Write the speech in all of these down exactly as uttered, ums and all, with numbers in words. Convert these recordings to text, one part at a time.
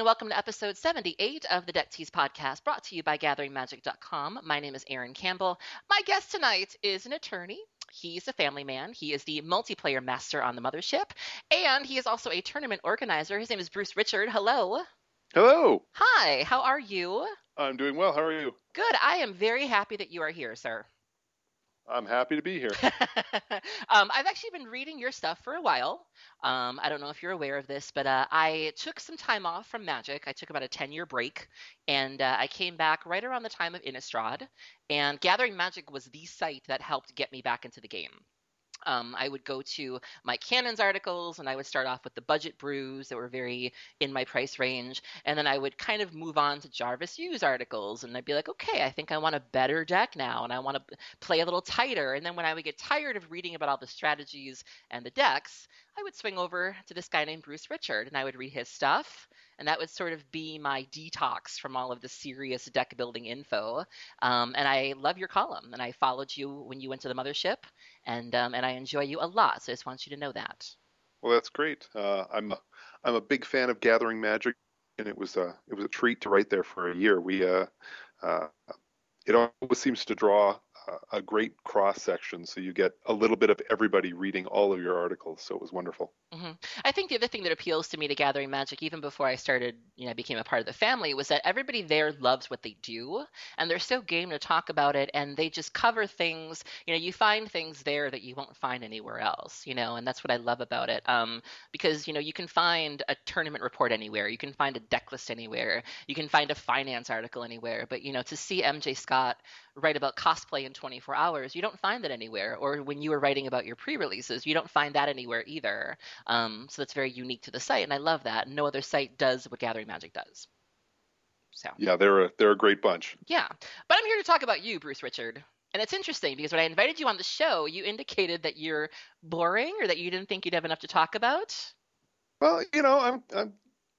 and welcome to episode seventy-eight of the Deck Tease podcast, brought to you by gathering magic dot com. My name is Aaron Campbell. My guest tonight is an attorney. He's a family man. He is the multiplayer master on the mothership, and he is also a tournament organizer. His name is Bruce Richard. Hello. Hello. Hi, how are you? I'm doing well. How are you? Good. I am very happy that you are here, sir. I'm happy to be here. um, I've actually been reading your stuff for a while. Um, I don't know if you're aware of this, but uh, I took some time off from Magic. I took about a ten-year break, and uh, I came back right around the time of Innistrad, and Gathering Magic was the site that helped get me back into the game. Um, I would go to my Cannons articles, and I would start off with the budget brews that were very in my price range, and then I would kind of move on to Jarvis Hughes articles, and I'd be like, okay, I think I want a better deck now, and I want to play a little tighter. And then when I would get tired of reading about all the strategies and the decks, I would swing over to this guy named Bruce Richard, and I would read his stuff, and that would sort of be my detox from all of the serious deck building info. Um, and I love your column, and I followed you when you went to the mothership, and um, and I enjoy you a lot. So I just want you to know that. Well, that's great. Uh, I'm a, I'm a big fan of Gathering Magic, and it was a it was a treat to write there for a year. We uh, uh, it always seems to draw a great cross section, so you get a little bit of everybody reading all of your articles. So it was wonderful. Mm-hmm. I think the other thing that appeals to me to Gathering Magic, even before I started, you know, became a part of the family, was that everybody there loves what they do, and they're so game to talk about it, and they just cover things. You know, you find things there that you won't find anywhere else. You know, and that's what I love about it. Um, because you know, you can find a tournament report anywhere, you can find a deck list anywhere, you can find a finance article anywhere, but you know, to see M J Scott write about cosplay in twenty-four hours, you don't find that anywhere. Or when you were writing about your pre-releases, you don't find that anywhere either. Um, so that's very unique to the site, and I love that. No other site does what Gathering Magic does. So yeah, they're a they're a great bunch. Yeah, but I'm here to talk about you, Bruce Richard. And it's interesting because when I invited you on the show, you indicated that you're boring or that you didn't think you'd have enough to talk about. Well, you know, I'm I'm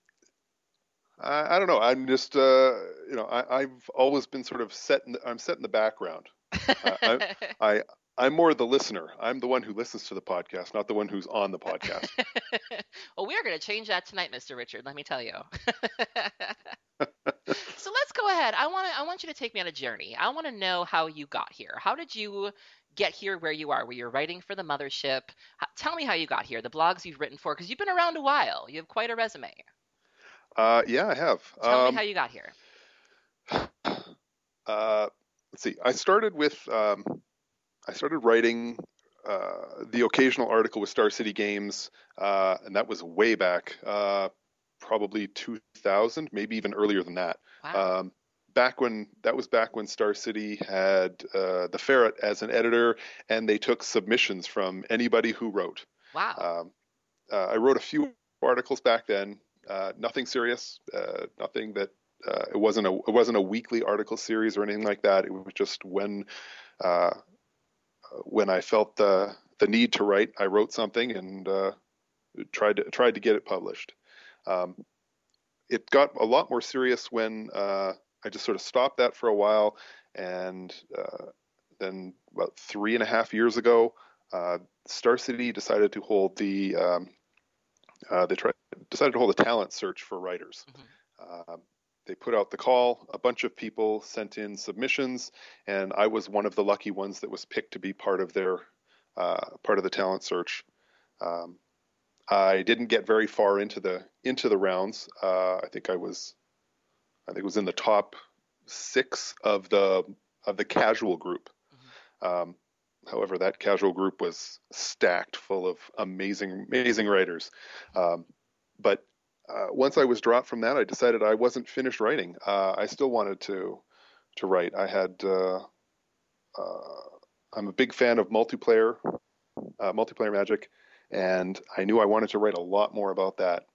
I, I don't know. I'm just uh, you know, I, I've always been sort of set. In the, I'm set in the background. uh, I, I I'm more the listener. I'm the one who listens to the podcast, not the one who's on the podcast. Well, we are going to change that tonight, Mister Richard. Let me tell you. So let's go ahead. I want to. I want you to take me on a journey. I want to know how you got here. How did you get here where you are? Where you're writing for the mothership? How, tell me how you got here. The blogs you've written for, because you've been around a while. You have quite a resume. Uh, yeah, I have. Tell um, me how you got here. Uh, let's see. I started with um, I started writing uh, the occasional article with Star City Games, uh, and that was way back, uh, probably two thousand, maybe even earlier than that. Wow. Um, back when that was back when Star City had uh, the Ferret as an editor, and they took submissions from anybody who wrote. Wow. Um, uh, I wrote a few articles back then. Uh, nothing serious, uh, nothing that uh, it wasn't a it wasn't a weekly article series or anything like that. It was just when uh, when I felt the the need to write, I wrote something and uh, tried to tried to get it published. Um, it got a lot more serious when uh, I just sort of stopped that for a while, and uh, then about three and a half years ago, uh, Star City decided to hold the um, uh, they tried. decided to hold a talent search for writers. Mm-hmm. Uh, they put out the call. A bunch of people sent in submissions, and I was one of the lucky ones that was picked to be part of their uh, part of the talent search. Um, I didn't get very far into the into the rounds. Uh, I think I was, I think it was in the top six of the of the casual group. Mm-hmm. Um, however, that casual group was stacked full of amazing amazing writers. Um, But uh, once I was dropped from that, I decided I wasn't finished writing. Uh, I still wanted to to write. I had uh, uh, I'm a big fan of multiplayer uh, multiplayer Magic, and I knew I wanted to write a lot more about that.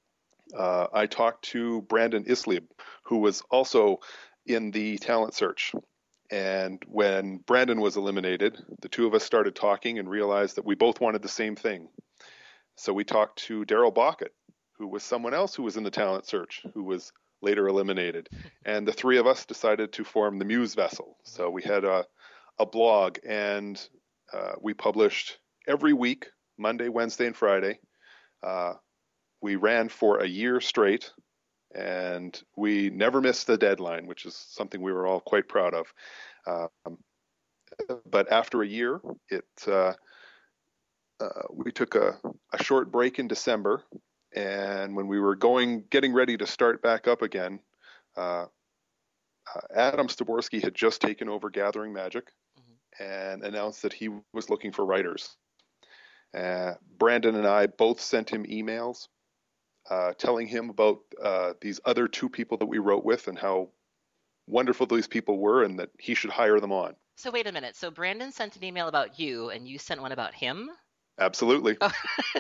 Uh, I talked to Brandon Islib, who was also in the talent search. And when Brandon was eliminated, the two of us started talking and realized that we both wanted the same thing. So we talked to Daryl Bockett, who was someone else who was in the talent search, who was later eliminated. And the three of us decided to form the Muse Vessel. So we had a, a blog, and uh, we published every week, Monday, Wednesday, and Friday. Uh, we ran for a year straight, and we never missed the deadline, which is something we were all quite proud of. Um, but after a year, it uh, uh, we took a, a short break in December, and when we were going, getting ready to start back up again, uh, uh, Adam Staborski had just taken over Gathering Magic Mm-hmm. and announced that he was looking for writers. Uh, Brandon and I both sent him emails uh, telling him about uh, these other two people that we wrote with and how wonderful these people were and that he should hire them on. So wait a minute. So Brandon sent an email about you, and you sent one about him? Absolutely. Oh.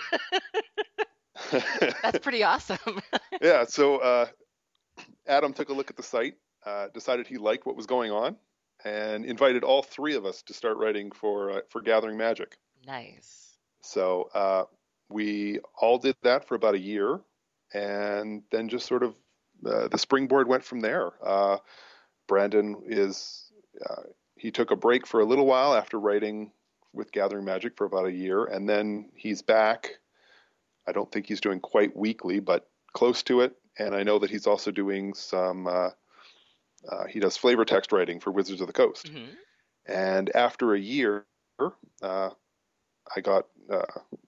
That's pretty awesome. Yeah. So uh, Adam took a look at the site, uh, decided he liked what was going on, and invited all three of us to start writing for uh, for Gathering Magic. Nice. So uh, we all did that for about a year, and then just sort of uh, the springboard went from there. Uh, Brandon is uh, he took a break for a little while after writing with Gathering Magic for about a year, and then he's back. I don't think he's doing quite weekly, but close to it. And I know that he's also doing some. Uh, uh, he does flavor text writing for Wizards of the Coast. Mm-hmm. And after a year, uh, I got. Uh,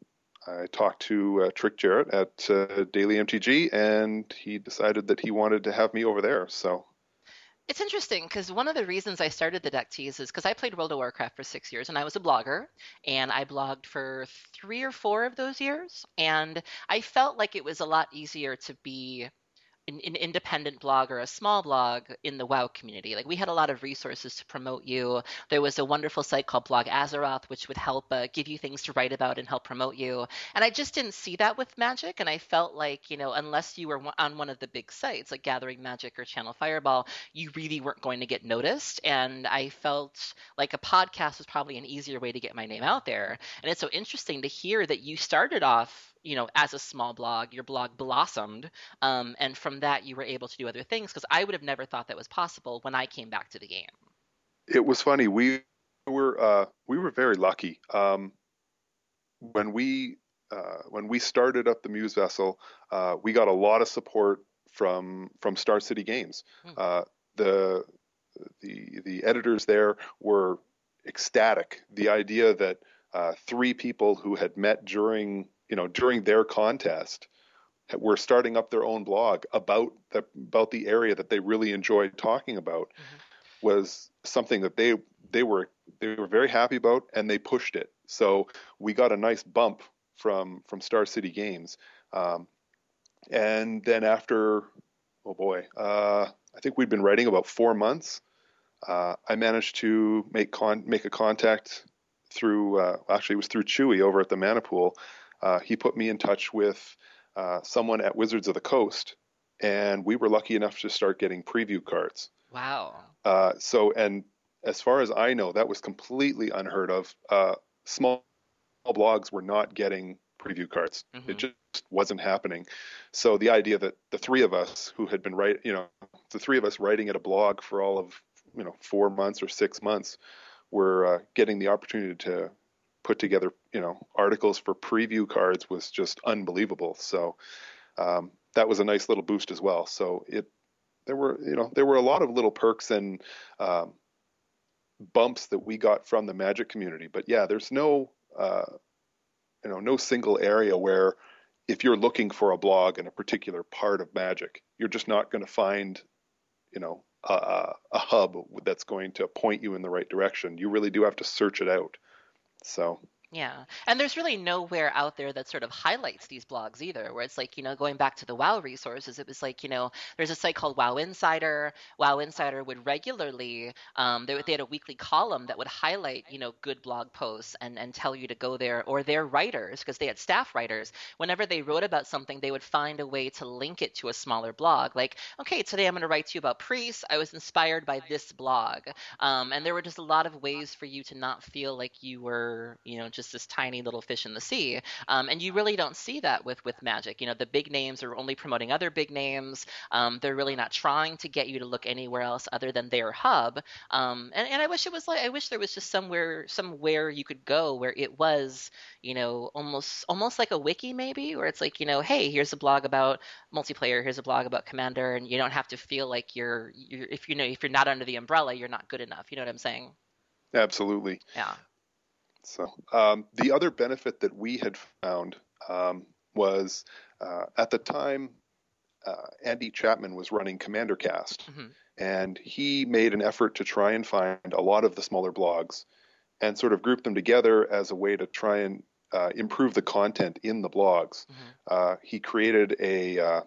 I talked to uh, Trick Jarrett at uh, Daily M T G, and he decided that he wanted to have me over there. So It's interesting because one of the reasons I started the Deck Tease is because I played World of Warcraft for six years and I was a blogger, and I blogged for three or four of those years. And I felt like it was a lot easier to be an, an independent blog or a small blog in the WoW community. Like we had a lot of resources to promote you. There was a wonderful site called Blog Azeroth, which would help uh, give you things to write about and help promote you. And I just didn't see that with Magic. And I felt like, you know, unless you were on one of the big sites like Gathering Magic or Channel Fireball, you really weren't going to get noticed. And I felt like a podcast was probably an easier way to get my name out there. And it's so interesting to hear that you started off, you know, as a small blog, your blog blossomed, um, and from that you were able to do other things, because I would have never thought that was possible when I came back to the game. it was funny. We were uh, we were very lucky um, when we uh, when we started up the Muse Vessel. Uh, we got a lot of support from from Star City Games. Hmm. Uh, the the the editors there were ecstatic. The idea that uh, three people who had met during you know during their contest were starting up their own blog about the about the area that they really enjoyed talking about Mm-hmm. was something that they they were they were very happy about, and they pushed it. So we got a nice bump from from Star City Games, um, and then after oh boy, uh, I think we'd been writing about four months. Uh, I managed to make con make a contact through uh, actually it was through Chewy over at the Mana Pool. Uh, he put me in touch with uh, someone at Wizards of the Coast, and we were lucky enough to start getting preview cards. Wow. Uh, so, and as far as I know, that was completely unheard of. Uh, small blogs were not getting preview cards. Mm-hmm. It just wasn't happening. So the idea that the three of us who had been writing, you know, the three of us writing at a blog for all of, you know, four months or six months were uh, getting the opportunity to put together, you know, articles for preview cards was just unbelievable. So um, that was a nice little boost as well. So it, there were, you know, there were a lot of little perks and um, bumps that we got from the Magic community. But yeah, there's no, uh, you know, no single area where if you're looking for a blog in a particular part of Magic, you're just not going to find, you know, a, a hub that's going to point you in the right direction. You really do have to search it out. So. Yeah. And there's really nowhere out there that sort of highlights these blogs either, where it's like, you know, going back to the WoW resources, it was like, you know, there's a site called WoW Insider. WoW Insider would regularly, um, they, they had a weekly column that would highlight, you know, good blog posts and, and tell you to go there, or their writers, because they had staff writers. Whenever they wrote about something, they would find a way to link it to a smaller blog. Like, okay, today I'm going to write to you about priests. I was inspired by this blog. Um, and there were just a lot of ways for you to not feel like you were, you know, just this tiny little fish in the sea. Um, and you really don't see that with with Magic. You know, the big names are only promoting other big names. Um, they're really not trying to get you to look anywhere else other than their hub. Um, and, and I wish it was like I wish there was just somewhere somewhere you could go where it was, you know, almost almost like a wiki maybe, where it's like, you know, hey, here's a blog about multiplayer, here's a blog about Commander, and you don't have to feel like you're, you're if you know if you're not under the umbrella, you're not good enough. You know what I'm saying? Absolutely. Yeah. So um, the other benefit that we had found um, was uh, at the time, uh, Andy Chapman was running Commander Cast, Mm-hmm. and he made an effort to try and find a lot of the smaller blogs and sort of group them together as a way to try and uh, improve the content in the blogs. Mm-hmm. Uh, he created a, uh,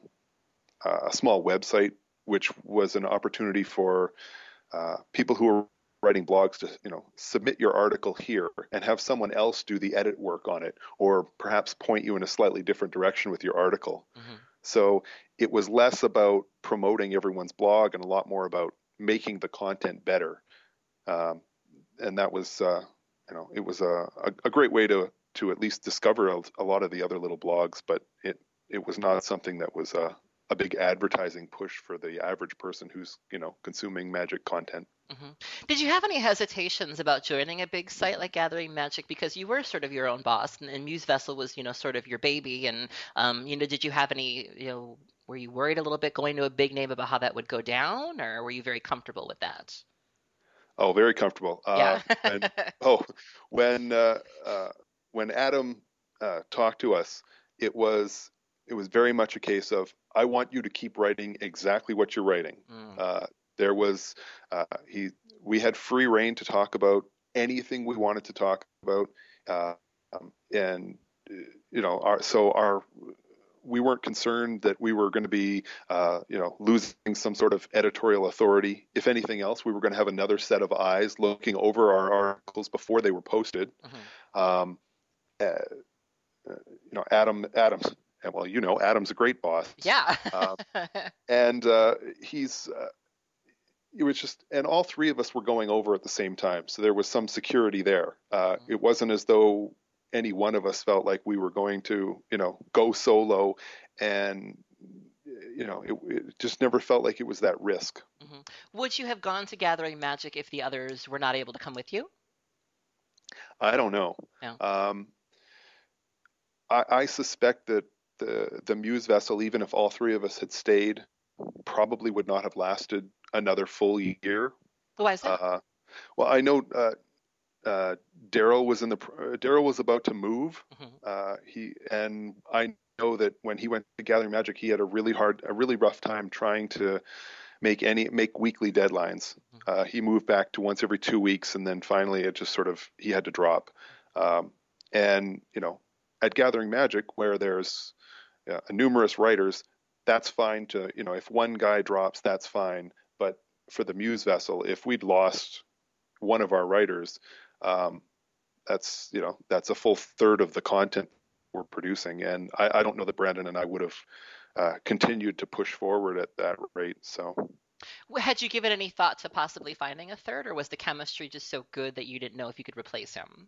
a small website, which was an opportunity for uh, people who are writing blogs to, you know, submit your article here and have someone else do the edit work on it, or perhaps point you in a slightly different direction with your article. Mm-hmm. So it was less about promoting everyone's blog and a lot more about making the content better. Um, and that was, uh, you know, it was a, a, a great way to to at least discover a, a lot of the other little blogs, but it it was not something that was a, a big advertising push for the average person who's, you know, consuming Magic content. Mm-hmm. Did you have any hesitations about joining a big site like Gathering Magic, because you were sort of your own boss, and, and Muse Vessel was, you know, sort of your baby, and um, you know, did you have any, you know, were you worried a little bit going to a big name about how that would go down, or were you very comfortable with that? Oh, very comfortable. Uh, Yeah. and oh, when uh, uh, when Adam uh, talked to us, it was it was very much a case of, I want you to keep writing exactly what you're writing. Mm. Uh, there was uh, he we had free reign to talk about anything we wanted to talk about, uh, um, and you know, our, so our we weren't concerned that we were going to be, uh, you know, losing some sort of editorial authority. If anything else, we were going to have another set of eyes looking over our articles before they were posted. Mm-hmm. Um, uh, you know, Adam, Adam's, well, you know, Adam's a great boss. Yeah. uh, and uh, he's, uh, it was just, and all three of us were going over at the same time. So there was some security there. Uh, Mm-hmm. it wasn't as though any one of us felt like we were going to, you know, go solo, and, you know, it, it just never felt like it was that risk. Mm-hmm. Would you have gone to Gathering Magic if the others were not able to come with you? I don't know. No. Um, I, I suspect that the the Muse Vessel, even if all three of us had stayed, probably would not have lasted another full year. Why is that? Uh, well, I know uh, uh, Daryl was in the uh, Daryl was about to move. Mm-hmm. Uh, he and I know that when he went to Gathering Magic, he had a really hard, a really rough time trying to make any make weekly deadlines. Uh, he moved back to once every two weeks, and then finally it just sort of he had to drop. Um, and you know, at Gathering Magic, where there's uh, numerous writers, that's fine to, you know, if one guy drops, that's fine. But for the Muse Vessel, if we'd lost one of our writers, um, that's, you know, that's a full third of the content we're producing. And I, I don't know that Brandon and I would have uh, continued to push forward at that rate. So. Had you given any thought to possibly finding a third, or was the chemistry just so good that you didn't know if you could replace him?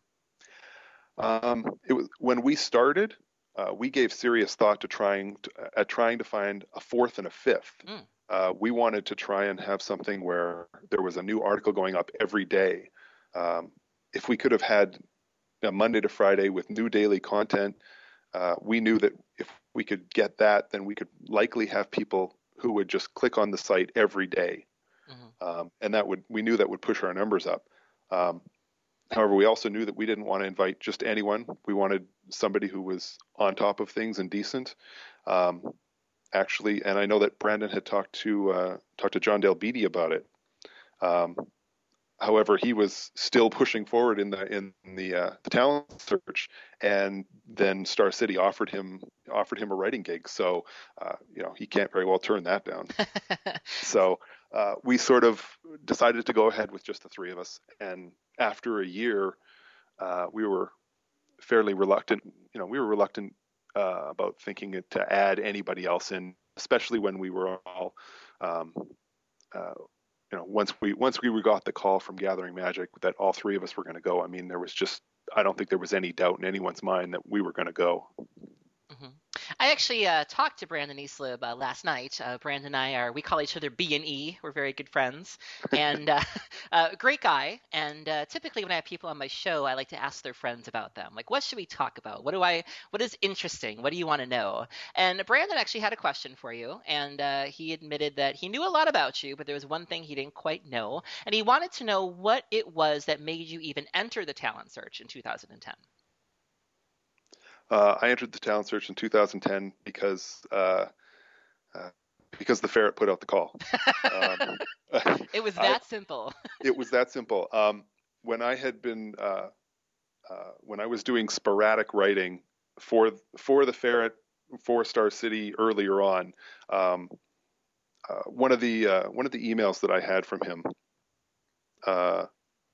Um, it was when we started, uh, we gave serious thought to trying to, at trying to find a fourth and a fifth. Mm. Uh, we wanted to try and have something where there was a new article going up every day. Um, if we could have had a Monday to Friday with new daily content, uh, we knew that if we could get that, then we could likely have people who would just click on the site every day. Mm-hmm. Um, and that would, we knew that would push our numbers up. Um, However, we also knew that we didn't want to invite just anyone. We wanted somebody who was on top of things and decent. Um, actually, and I know that Brandon had talked to uh, talked to John Dale Beatty about it. Um, however, he was still pushing forward in the in the uh, the talent search, and then Star City offered him offered him a writing gig. So uh, you know, he can't very well turn that down. So uh, we sort of decided to go ahead with just the three of us. And after a year, uh, we were fairly reluctant. You know, we were reluctant uh, about thinking to add anybody else in, especially when we were all, um, uh, you know, once we once we got the call from Gathering Magic that all three of us were going to go. I mean, there was just I don't think there was any doubt in anyone's mind that we were going to go. hmm I actually uh, talked to Brandon Easlib uh, last night. Uh, Brandon and I are, we call each other B and E. We're very good friends. And uh, uh, great guy. And uh, typically when I have people on my show, I like to ask their friends about them. Like, what should we talk about? What do I, what is interesting? What do you want to know? And Brandon actually had a question for you. And uh, he admitted that he knew a lot about you, but there was one thing he didn't quite know. And he wanted to know what it was that made you even enter the talent search in two thousand ten. Uh, I entered the talent search in two thousand ten because uh, uh, because the ferret put out the call. Um, It was I, that simple. it was that simple. Um, when I had been uh, uh, when I was doing sporadic writing for for the ferret for Star City earlier on, um, uh, one of the uh, one of the emails that I had from him, uh,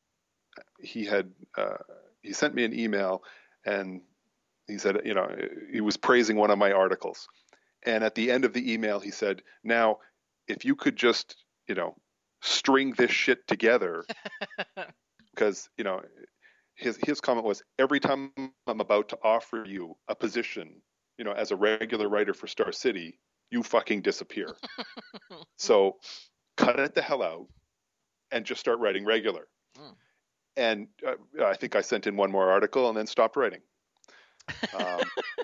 he had uh, he sent me an email and he said, you know, he was praising one of my articles. And at the end of the email, he said, now, if you could just, you know, string this shit together, because, you know, his, his comment was, every time I'm about to offer you a position, you know, as a regular writer for Star City, you fucking disappear. So cut it the hell out and just start writing regular. Mm. And uh, I think I sent in one more article and then stopped writing. Um,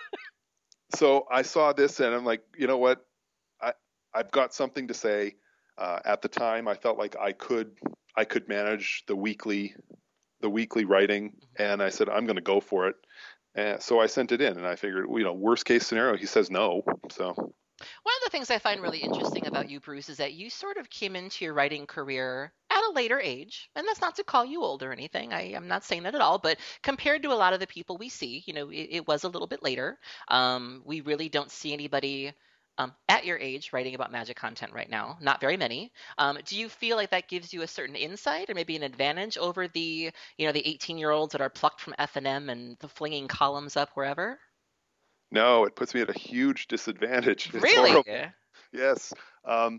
so I saw this and I'm like, you know what? I, I've got something to say. Uh, at the time, I felt like I could I could manage the weekly the weekly writing, and I said I'm going to go for it. And so I sent it in, and I figured, you know, worst case scenario, he says no. So one of the things I find really interesting about you, Bruce, is that you sort of came into your writing career at a later age. And that's not to call you old or anything. I, am not saying that at all. But compared to a lot of the people we see, you know, it, it was a little bit later. Um, we really don't see anybody um, at your age writing about magic content right now. Not very many. Um, do you feel like that gives you a certain insight or maybe an advantage over the, you know, the eighteen-year-olds that are plucked from F and M and the flinging columns up wherever? No, it puts me at a huge disadvantage. It's really? Horrible. Yes. Um,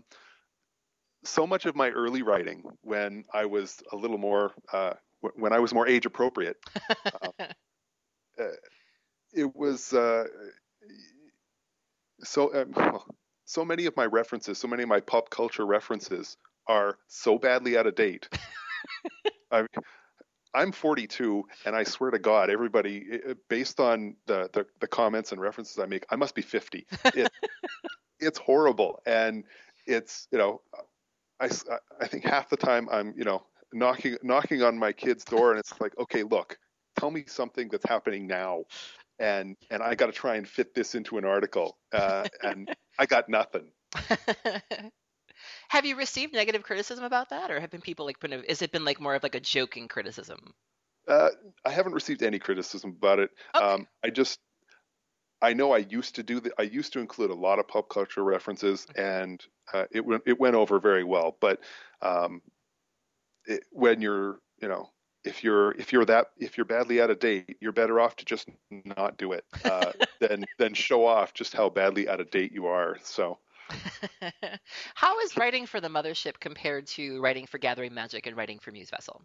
so much of my early writing, when I was a little more, uh, w- when I was more age appropriate, uh, uh, it was uh, so. Um, well, so many of my references, so many of my pop culture references, are so badly out of date. I, I'm forty-two, and I swear to God, everybody, based on the, the, the comments and references I make, I must be fifty. It, it's horrible, and it's, you know, I, I think half the time I'm, you know, knocking knocking on my kid's door, and it's like, okay, look, tell me something that's happening now, and and I got to try and fit this into an article, uh, and I got nothing. Have you received negative criticism about that, or have been people like, has it been like more of like a joking criticism? Uh, I haven't received any criticism about it. Okay. Um, I just, I know I used to do the, I used to include a lot of pop culture references, and uh, it went, it went over very well. But um, it, when you're, you know, if you're, if you're that, if you're badly out of date, you're better off to just not do it uh, than than show off just how badly out of date you are. So. How is writing for the Mothership compared to writing for Gathering Magic and writing for Muse Vessel?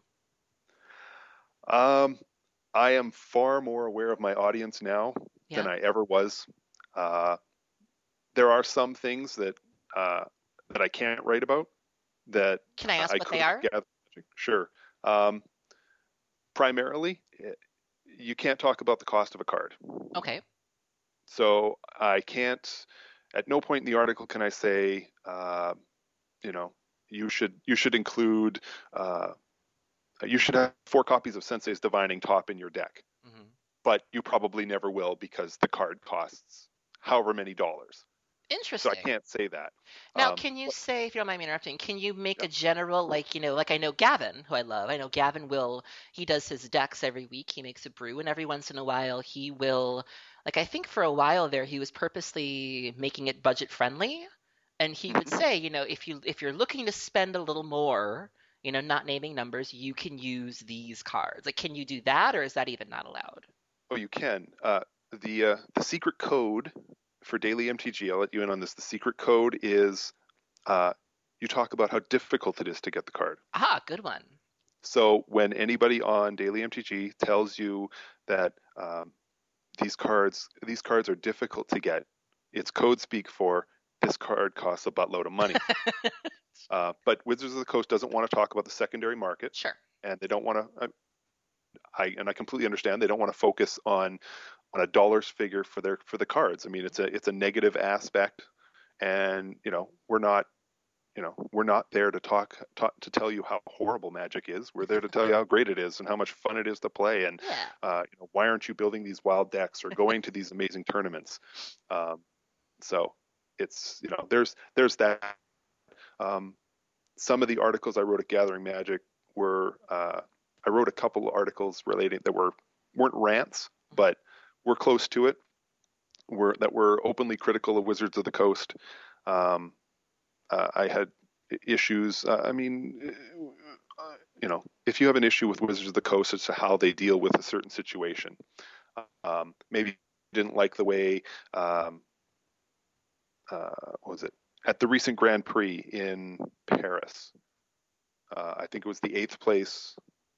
Um, I am far more aware of my audience now yeah. than I ever was. Uh, there are some things that uh, that I can't write about. That can I ask I what they are? Gather. Sure. Um, primarily, you can't talk about the cost of a card. Okay. So I can't. At no point in the article can I say, uh, you know, you should you should include, uh, you should have four copies of Sensei's Divining Top in your deck, mm-hmm. but you probably never will because the card costs however many dollars. Interesting. So I can't say that. Now, um, can you but, say, if you don't mind me interrupting, can you make yeah. a general, like, you know, like I know Gavin, who I love. I know Gavin will, he does his decks every week. He makes a brew, and every once in a while he will, like I think for a while there, he was purposely making it budget friendly. And he mm-hmm. would say, you know, if you if you're looking to spend a little more, you know, not naming numbers, you can use these cards. Like, can you do that, or is that even not allowed? Oh, you can. Uh, the uh, the secret code for Daily M T G, I'll let you in on this. The secret code is uh, you talk about how difficult it is to get the card. Ah, good one. So when anybody on Daily M T G tells you that um, these cards these cards are difficult to get, it's code speak for this card costs a buttload of money. Uh, but Wizards of the Coast doesn't want to talk about the secondary market, Sure. and they don't want to. I and I completely understand they don't want to focus on on a dollars figure for their for the cards. I mean, it's a it's a negative aspect, and you know we're not you know we're not there to talk, talk to tell you how horrible Magic is. We're there to tell you how great it is and how much fun it is to play, and Yeah. uh, you know, why aren't you building these wild decks or going to these amazing tournaments? Um, so it's you know there's there's that. Um, some of the articles I wrote at Gathering Magic were uh, I wrote a couple of articles relating that were weren't rants, but were close to it. Were that were openly critical of Wizards of the Coast. Um, uh, I had issues. Uh, I mean, uh, you know, if you have an issue with Wizards of the Coast as to how they deal with a certain situation, um, maybe you didn't like the way um, uh, what was it at the recent Grand Prix in Paris. Uh, I think it was the eighth place,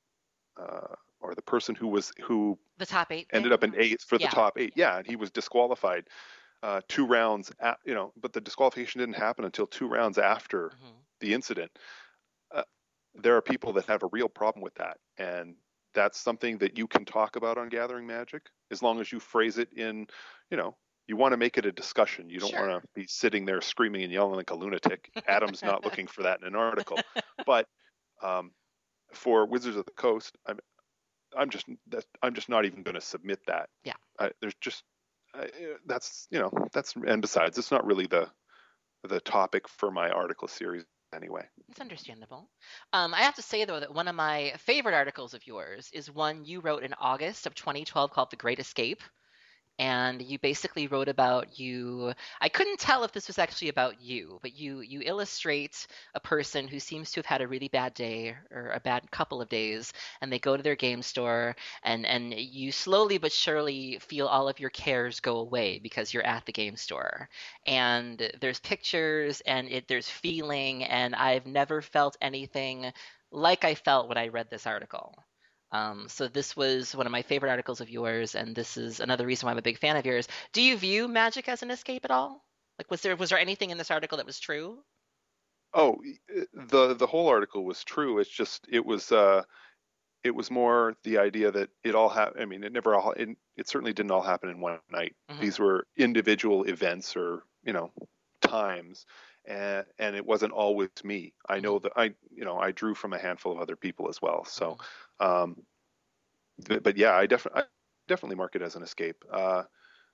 uh, or the person who was who The top eight ended thing? up in eighth for the Yeah. top eight. Yeah, and he was disqualified uh, two rounds. At, you know, but the disqualification didn't happen until two rounds after Mm-hmm. the incident. Uh, there are people that have a real problem with that, and that's something that you can talk about on Gathering Magic as long as you phrase it in, you know, you want to make it a discussion. You don't Sure. want to be sitting there screaming and yelling like a lunatic. Adam's not looking for that in an article, but um, for Wizards of the Coast, I'm I'm just that I'm just not even going to submit that. Yeah. I, there's just I, that's you know that's and besides, it's not really the the topic for my article series anyway. It's understandable. Um, I have to say, though, that one of my favorite articles of yours is one you wrote in August of twenty twelve called The Great Escape. And you basically wrote about you. I couldn't tell if this was actually about you, but you you illustrate a person who seems to have had a really bad day or a bad couple of days, and they go to their game store, and and you slowly but surely feel all of your cares go away because you're at the game store. And there's pictures, and it there's feeling, and I've never felt anything like I felt when I read this article. Um, so this was one of my favorite articles of yours, and this is another reason why I'm a big fan of yours. Do you view magic as an escape at all? Like, was there was there anything in this article that was true? Oh, the the whole article was true. It's just it was uh, it was more the idea that it all happened. I mean, it never all it, it certainly didn't all happen in one night. Hmm. These were individual events or you know times, and and it wasn't always me. I Hmm. know that I you know I drew from a handful of other people as well. So, Hmm. um, but, but yeah, I definitely I definitely mark it as an escape. Uh,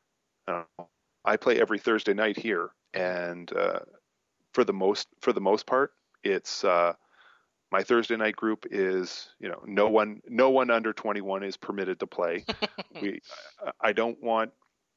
I don't know. I play every Thursday night here, Hmm. and uh, for the most for the most part, it's uh, my Thursday night group is you know no one no one under twenty-one is permitted to play. We I don't want.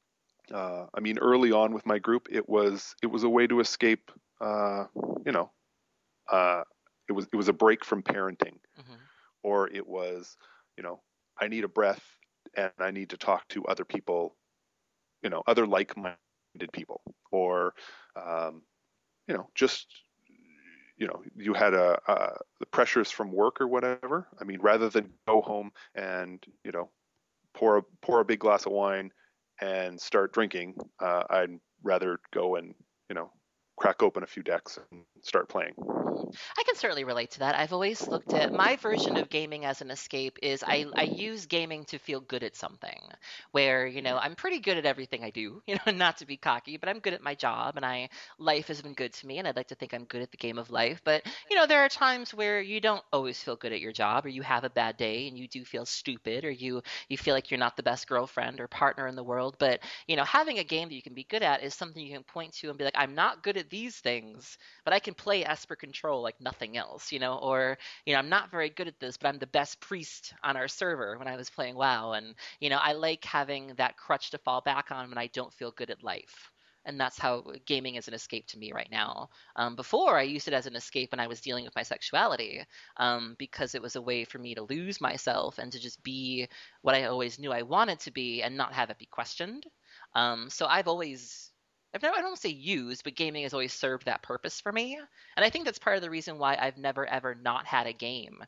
Uh, I mean, early on with my group, it was it was a way to escape. Uh, you know, uh, it was it was a break from parenting, Hmm. or it was you know I need a breath and I need to talk to other people, you know, other like-minded people, or um, you know just you know you had a, a the pressures from work or whatever. I mean, rather than go home and you know pour a pour a big glass of wine and start drinking, uh, I'd rather go and you know crack open a few decks and start playing. Mhm. I can certainly relate to that. I've always looked at my version of gaming as an escape is I, I use gaming to feel good at something where, you know, I'm pretty good at everything I do, you know, not to be cocky, but I'm good at my job and I life has been good to me and I'd like to think I'm good at the game of life. But, you know, there are times where you don't always feel good at your job or you have a bad day and you do feel stupid or you you feel like you're not the best girlfriend or partner in the world. But, you know, having a game that you can be good at is something you can point to and be like, I'm not good at these things, but I can play Esper Control like nothing else, you know, or, you know, I'm not very good at this, but I'm the best priest on our server when I was playing WoW. And, you know, I like having that crutch to fall back on when I don't feel good at life. And that's how gaming is an escape to me right now. Um, before, I used it as an escape when I was dealing with my sexuality, um, because it was a way for me to lose myself and to just be what I always knew I wanted to be and not have it be questioned. Um, so I've always I've never, I don't say used, but gaming has always served that purpose for me. And I think that's part of the reason why I've never ever not had a game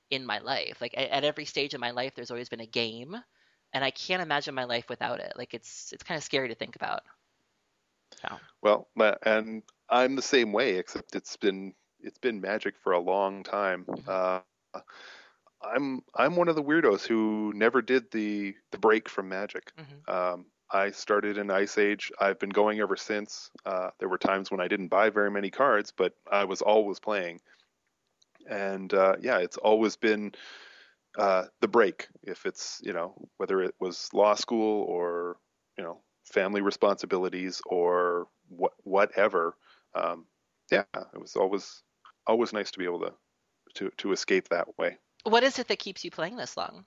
in my life. Like at, at every stage of my life, there's always been a game, and I can't imagine my life without it. Like it's it's kind of scary to think about. So. Well, ma- and I'm the same way, except it's been it's been Magic for a long time. Mhm. Uh, I'm I'm one of the weirdos who never did the the break from Magic. Mhm. Um, I started in Ice Age. I've been going ever since. Uh, there were times when I didn't buy very many cards, but I was always playing. And uh, yeah, it's always been uh, the break. If it's, you know, whether it was law school or, you know, family responsibilities or what whatever. Um, yeah, it was always always nice to be able to to to escape that way. What is it that keeps you playing this long?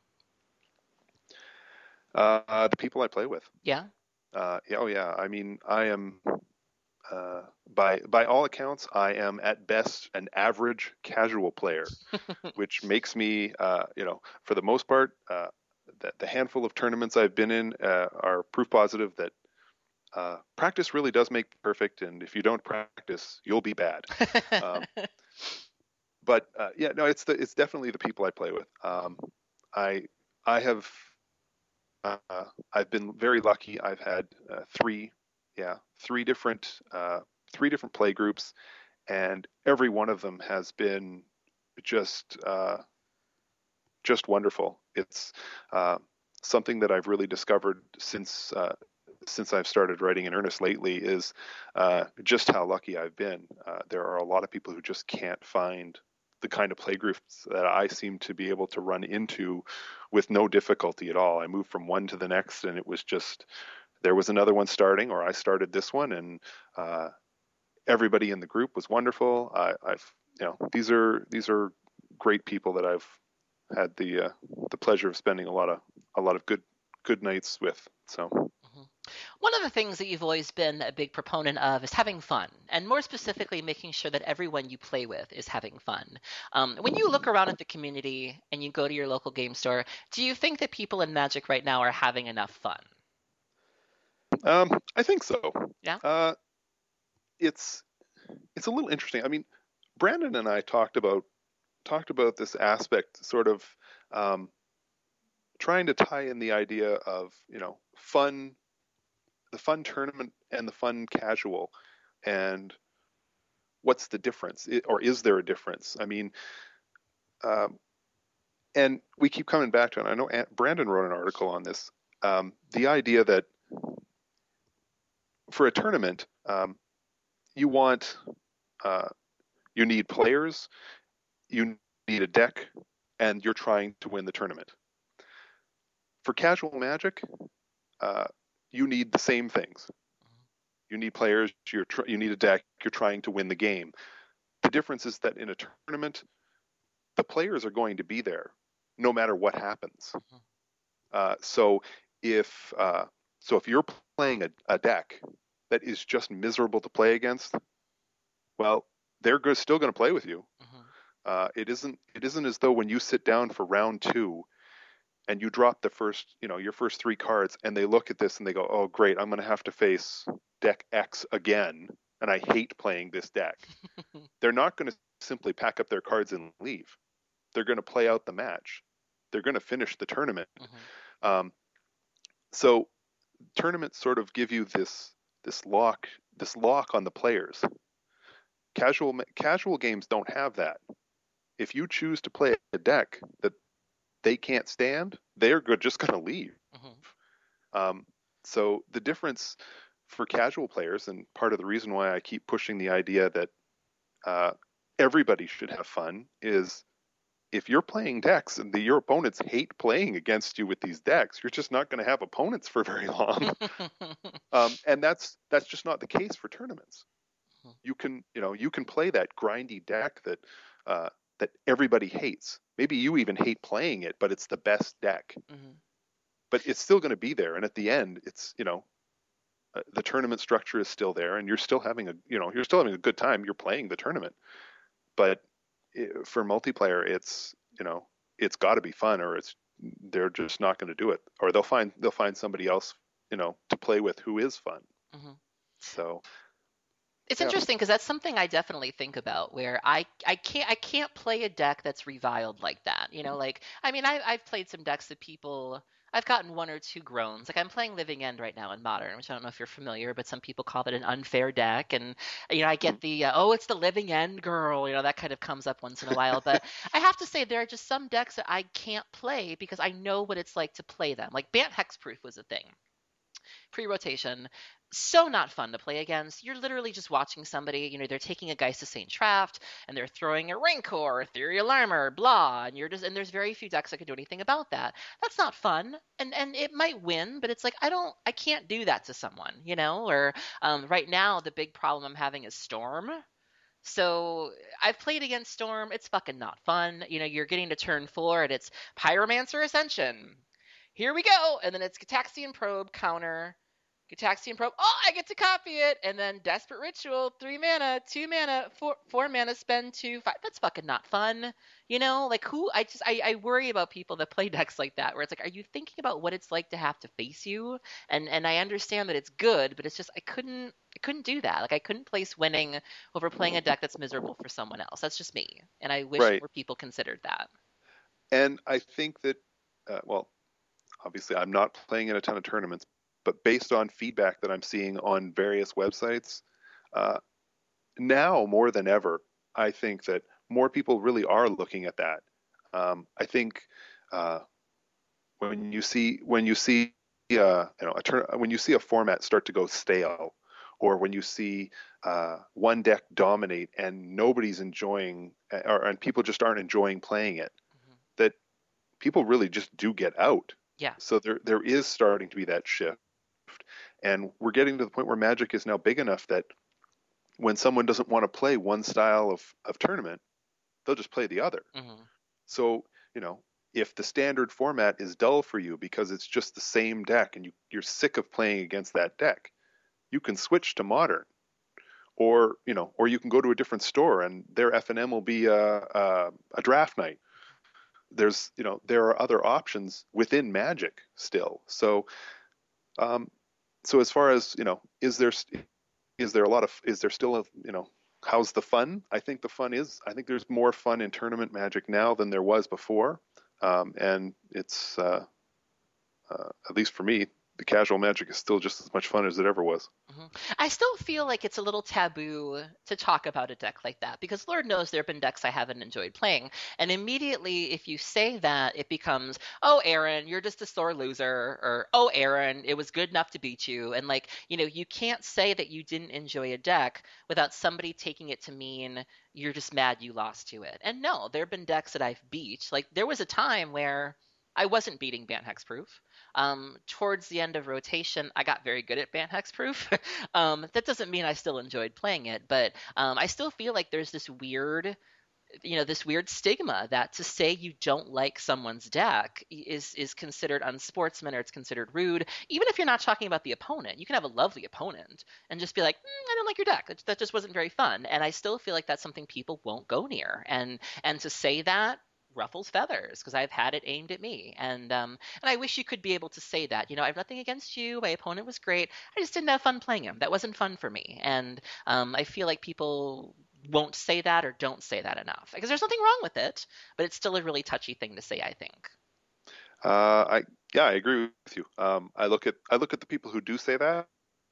Uh, the people I play with. Yeah. Uh, yeah, oh yeah. I mean, I am uh, by by all accounts, I am at best an average casual player, which makes me, uh, you know, for the most part, uh, the, the handful of tournaments I've been in uh, are proof positive that uh, practice really does make perfect, and if you don't practice, you'll be bad. Um, but uh, yeah, no, it's the it's definitely the people I play with. Um, I I have uh, I've been very lucky. I've had uh, three, yeah, three different uh, three different play groups, and every one of them has been just uh, just wonderful. It's uh, something that I've really discovered since uh, since I've started writing in earnest lately is uh, just how lucky I've been. Uh, there are a lot of people who just can't find the kind of playgroups that I seem to be able to run into with no difficulty at all. I moved from one to the next, and it was just there was another one starting, or I started this one, and uh, everybody in the group was wonderful. I, I've you know these are these are great people that I've had the uh, the pleasure of spending a lot of a lot of good good nights with. So. Mhm. One of the things that you've always been a big proponent of is having fun, and more specifically, making sure that everyone you play with is having fun. Um, when you look around at the community and you go to your local game store, do you think that people in Magic right now are having enough fun? Um, I think so. Yeah. Uh, it's it's a little interesting. I mean, Brandon and I talked about talked about this aspect, sort of um, trying to tie in the idea of you know fun, the fun tournament and the fun casual, and what's the difference, I- or is there a difference? I mean, um, and we keep coming back to it. I know Aunt Brandon wrote an article on this. Um, the idea that for a tournament, um, you want uh, you need players, you need a deck, and you're trying to win the tournament. For casual Magic, uh, you need the same things. You need players, you're tr- you need a deck, you're trying to win the game. The difference is that in a tournament, the players are going to be there no matter what happens. Mhm. Uh, so if uh, so, if you're playing a, a deck that is just miserable to play against, well, they're go- still going to play with you. Mhm. Uh, it isn't it isn't as though when you sit down for round two and you drop the first, you know, your first three cards, and they look at this and they go, "Oh, great, I'm going to have to face deck X again, and I hate playing this deck." They're not going to simply pack up their cards and leave. They're going to play out the match. They're going to finish the tournament. Mhm. Um, so tournaments sort of give you this this lock this lock on the players. Casual casual games don't have that. If you choose to play a deck that they can't stand, they're good, just going to leave. Mhm. Um, so the difference for casual players, and part of the reason why I keep pushing the idea that uh, everybody should have fun, is if you're playing decks and the, your opponents hate playing against you with these decks, you're just not going to have opponents for very long. um, and that's that's just not the case for tournaments. You can you know you can play that grindy deck that uh, that everybody hates. Maybe you even hate playing it, but it's the best deck. Mhm. But it's still going to be there, and at the end, it's you know uh, the tournament structure is still there, and you're still having a you know you're still having a good time. You're playing the tournament, but it, for multiplayer, it's you know it's got to be fun, or it's they're just not going to do it, or they'll find they'll find somebody else you know to play with who is fun. Mhm. So It's Yeah. interesting because that's something I definitely think about where I I can't I can't play a deck that's reviled like that. You know, like I mean I I've played some decks that people I've gotten one or two groans. Like I'm playing Living End right now in Modern, which I don't know if you're familiar, but some people call it an unfair deck, and you know I Mhm. get the uh, oh it's the Living End girl, you know that kind of comes up once in a while. But I have to say there are just some decks that I can't play because I know what it's like to play them. Like Bant Hexproof was a thing pre-rotation. So not fun to play against. You're literally just watching somebody, you know, they're taking a Geist of Saint Traft and they're throwing a Rancor, Ethereal Armor, blah, and you're just and there's very few decks that can do anything about that. That's not fun. And and it might win, but it's like I don't I can't do that to someone, you know? Or um, right now the big problem I'm having is Storm. So I've played against Storm. It's fucking not fun. You know, you're getting to turn four and it's Pyromancer Ascension. Here we go. And then it's Gataxian Probe counter Gataxian Probe. Oh, I get to copy it. And then Desperate Ritual, three mana, two mana, four four mana, spend two, five. That's fucking not fun. You know, like who I just I, I worry about people that play decks like that where it's like, are you thinking about what it's like to have to face you? And and I understand that it's good, but it's just I couldn't I couldn't do that. Like I couldn't place winning over playing a deck that's miserable for someone else. That's just me. And I wish Right. more people considered that. And I think that, uh, well, obviously I'm not playing in a ton of tournaments, but based on feedback that I'm seeing on various websites, uh, now more than ever, I think that more people really are looking at that. Um, I think uh, when you see when you see uh, you know a turn when you see a format start to go stale, or when you see uh, one deck dominate and nobody's enjoying, or and people just aren't enjoying playing it, Hmm. that people really just do get out. Yeah. So there there is starting to be that shift, and we're getting to the point where Magic is now big enough that when someone doesn't want to play one style of, of tournament, they'll just play the other. Hmm. So, you know, if the standard format is dull for you because it's just the same deck and you, you're sick of playing against that deck, you can switch to modern. Or, you know, or you can go to a different store and their F and M will be a, a, a draft night. There's, you know, there are other options within Magic still. So, um, so as far as, you know, is there is there a lot of is there still a, you know, how's the fun? I think the fun is I think there's more fun in tournament Magic now than there was before, um, and it's uh, uh, at least for me, the casual Magic is still just as much fun as it ever was. Mhm. I still feel like it's a little taboo to talk about a deck like that because Lord knows there have been decks I haven't enjoyed playing. And immediately, if you say that, it becomes, oh, Aaron, you're just a sore loser. Or, oh, Aaron, it was good enough to beat you. And, like, you know, you can't say that you didn't enjoy a deck without somebody taking it to mean you're just mad you lost to it. And no, there have been decks that I've beat. Like, there was a time where I wasn't beating Bant Hexproof. Um, towards the end of rotation, I got very good at Bant Hexproof. um, that doesn't mean I still enjoyed playing it, but um, I still feel like there's this weird, you know, this weird stigma that to say you don't like someone's deck is is considered unsportsman or it's considered rude. Even if you're not talking about the opponent, you can have a lovely opponent and just be like, mm, I don't like your deck. That, that just wasn't very fun. And I still feel like that's something people won't go near. And and to say that ruffles feathers because I've had it aimed at me. And um and I wish you could be able to say that. You know, I have nothing against you. My opponent was great. I just didn't have fun playing him. That wasn't fun for me. And um, I feel like people won't say that or don't say that enough because there's nothing wrong with it, but it's still a really touchy thing to say, I think. Uh, I yeah, I agree with you. Um, I look at I look at the people who do say that,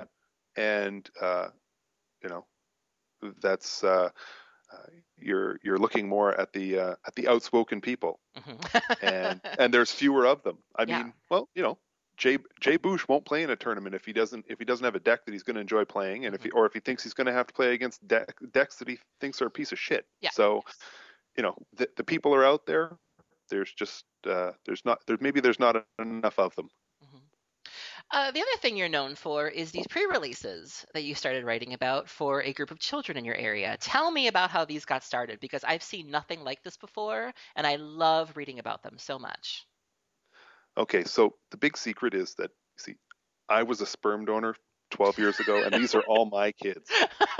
and uh, you know, that's uh, uh, you're you're looking more at the uh, at the outspoken people, and Hmm. and there's fewer of them. I Yeah. mean, well, you know, Jay Jay Boosh won't play in a tournament if he doesn't if he doesn't have a deck that he's going to enjoy playing, and if Hmm. he or if he thinks he's going to have to play against deck, decks that he thinks are a piece of shit. Yeah. So, you know, the, the people are out there. There's just uh, there's not there's maybe there's not enough of them. Hmm. Uh, the other thing you're known for is these pre-releases that you started writing about for a group of children in your area. Tell me about how these got started because I've seen nothing like this before, and I love reading about them so much. Okay, so the big secret is that see, I was a sperm donor twelve years ago, and these are all my kids.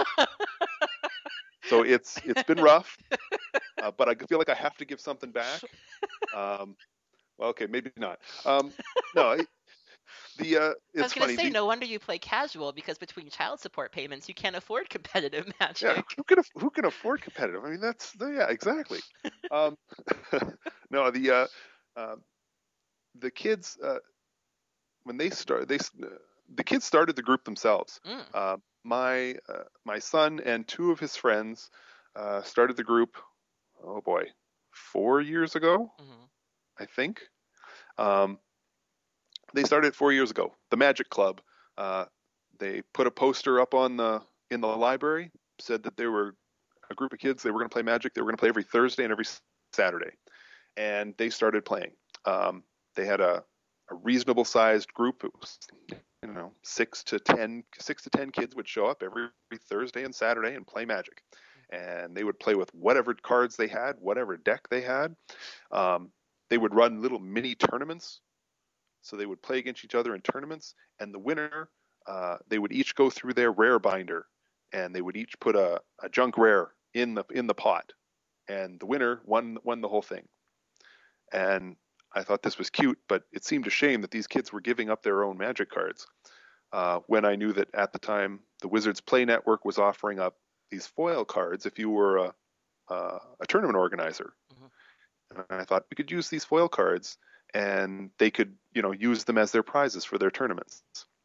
So it's it's been rough, uh, but I feel like I have to give something back. Um, well, okay, maybe not. Um, no, the uh, I was it's going to funny. say, The, no wonder you play casual, because between child support payments, you can't afford competitive yeah, Magic. who can aff- who can afford competitive? I mean, that's yeah, exactly. Um, no, the uh, uh, the kids uh, when they start they s- uh, the kids started the group themselves. Mm, Uh, my uh, my son and two of his friends uh, started the group. Oh boy, four years ago, hmm I think. Um, they started four years ago. The Magic Club. Uh, they put a poster up on the in the library. Said that they were a group of kids. They were going to play Magic. They were going to play every Thursday and every Saturday, and they started playing. Um, they had a, a reasonable sized group. It was, you know, six to ten, six to ten kids would show up every Thursday and Saturday and play Magic, and they would play with whatever cards they had, whatever deck they had. Um, they would run little mini tournaments, so they would play against each other in tournaments, and the winner, uh, they would each go through their rare binder, and they would each put a, a junk rare in the in the pot, and the winner won won the whole thing. And I thought this was cute, but it seemed a shame that these kids were giving up their own Magic cards. Uh, when I knew that at the time the Wizards Play Network was offering up these foil cards if you were a, uh, a tournament organizer. hmm And I thought we could use these foil cards and they could, you know, use them as their prizes for their tournaments.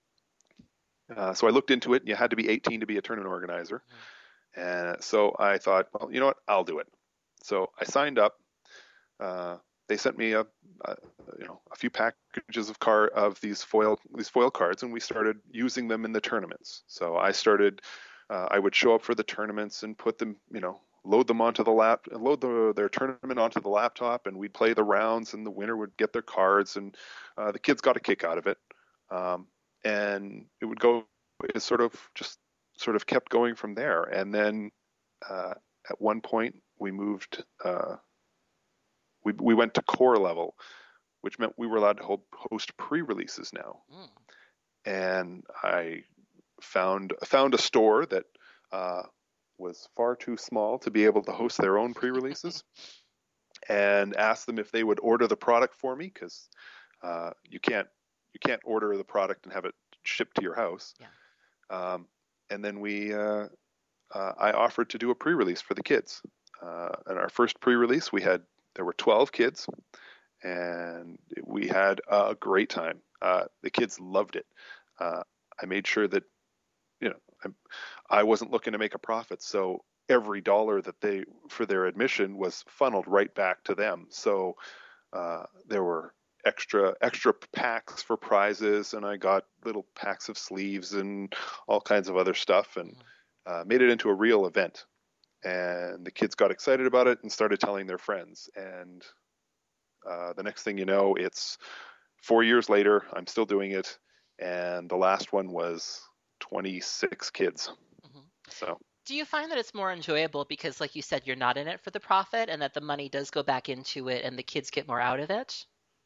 Uh, so I looked into it. You had to be eighteen to be a tournament organizer. hmm And so I thought, well, you know what? I'll do it. So I signed up. Uh, they sent me a, a, you know, a few packages of car of these foil these foil cards, and we started using them in the tournaments. So I started. Uh, I would show up for the tournaments and put them, you know, load them onto the lap, load the, their tournament onto the laptop, and we'd play the rounds, and the winner would get their cards, and uh, the kids got a kick out of it. Um, and it would go, it sort of just sort of kept going from there. And then uh, at one point we moved. Uh, we we went to core level, which meant we were allowed to hold, host pre-releases now. Mm. And I found found a store that uh, was far too small to be able to host their own pre-releases, and asked them if they would order the product for me, because uh, you can't you can't order the product and have it shipped to your house. Yeah. Um, and then we uh, uh, I offered to do a pre-release for the kids. Uh, and our first pre-release, we had there were twelve kids, and we had a great time. Uh, the kids loved it. Uh, I made sure that, you know, I, I wasn't looking to make a profit, so every dollar that they for their admission was funneled right back to them. So uh, there were extra extra packs for prizes, and I got little packs of sleeves and all kinds of other stuff, and hmm uh, made it into a real event. And the kids got excited about it and started telling their friends. And uh, the next thing you know, it's four years later. I'm still doing it, and the last one was twenty-six kids. hmm So Do you find that it's more enjoyable because, like you said, you're not in it for the profit, and that the money does go back into it and the kids get more out of it?